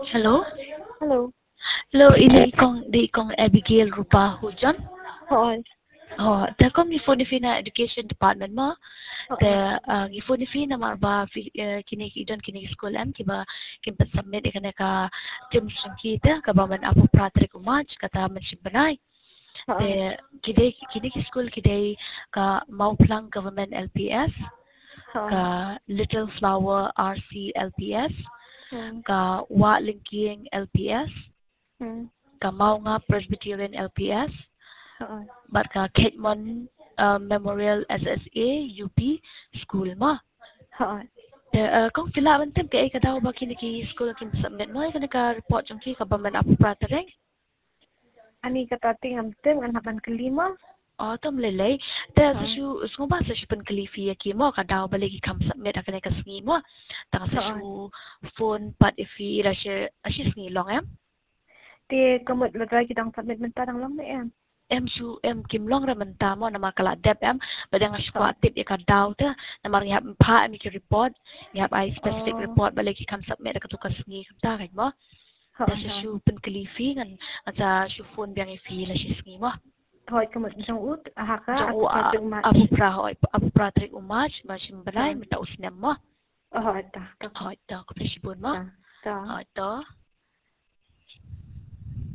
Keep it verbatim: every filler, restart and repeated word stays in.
Hello? Hello. Hello, ini ikong di ikong Abigail Rupa Hujan. Oo. Oh, ta kom ni phone fi na education department mo. Oo. Ta uh, gi phone fi na marba fi uh, kini ki don kini school am kiba kimpa submit ikana ka tim kita ka ba man apo pratrik umaj kata man simbanay. Oo. Te kide kini ki school kide ka Mauplang Government L P S Oo. ka Little Flower R C L P S Hmm. ka Wa Linking L P S Hmm. ka Maunga Presbyterian L P S Oo. bat ka Ketmon uh, Memorial S S A U P school ma. Oo. Te uh, kung sila man tem kay kadaw ba kini ki school kin submit mo kana ka report jong ki ka ba man apo pratareng. Ani katating am tem an haban kelima. Oh, tom lelay. Te sa Oo. shu smo ba sa shu pen kalifi ki mo kadaw ba lagi kam submit akane ka sngi mo. Ta sa Oo. shu phone pat ifi ra she ashi sngi long em. Ti kamot lagay kitang submit man tarang lang na em. Em su em kim long ra man tamo na makala dep em badang Oo. squat tip ya ka daw ta na mar ngap pa mi ki report ngap ai specific Oh. report balik ki kam submit ka tukas ngi kam ta kai mo ta sa Oo. shu pen kalifi ngan sa shu phone biang ifi la shi ngi mo Hoy kamot jong ut ahaka jong at u patung match. apu pra hoi apu pra tri umach ma shim balai Oo. mi ta usnem mo Oh, ta. Ta. hoi ta ko shi bon mo Ta. Ta. hoi to